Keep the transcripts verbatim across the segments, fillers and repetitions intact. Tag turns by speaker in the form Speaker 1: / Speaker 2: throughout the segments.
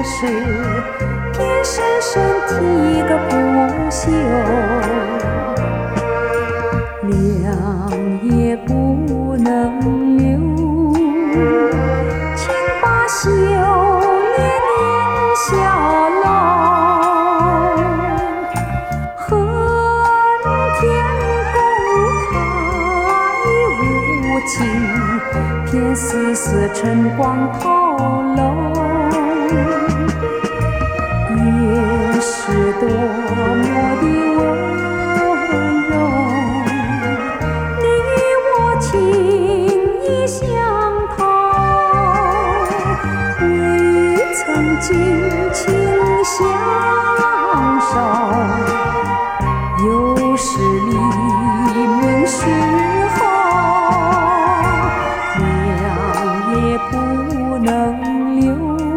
Speaker 1: 事，偏生身体个不休，凉也不能留，请把修炼念下来，恨天公太无情，偏丝丝晨光透漏，也是多么的温柔，你我情意相投，未曾尽情相守，又是黎明时候，凉也不能留，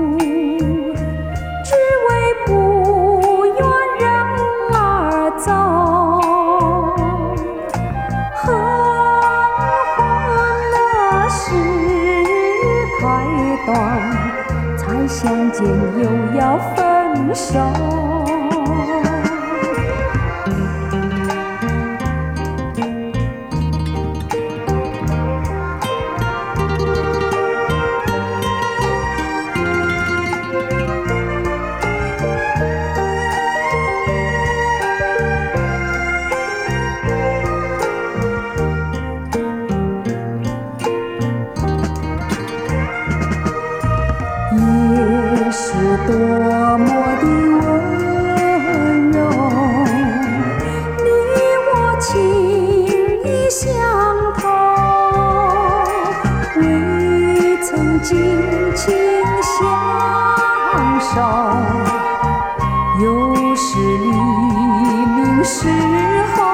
Speaker 1: 只为不愿人儿走，恨欢乐时太短，才相见又要分手。也是多么的温柔，你我情意相投，未曾尽情相守，又是黎明时候，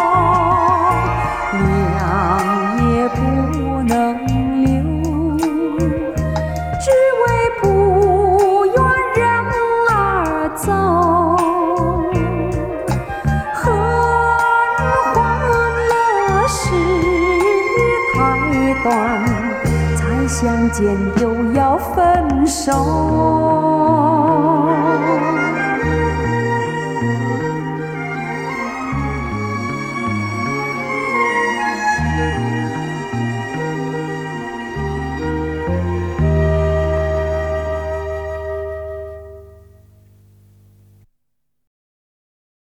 Speaker 1: 凉也不能留，只为不愿人儿走，恨欢乐时太短，才相见又要分手。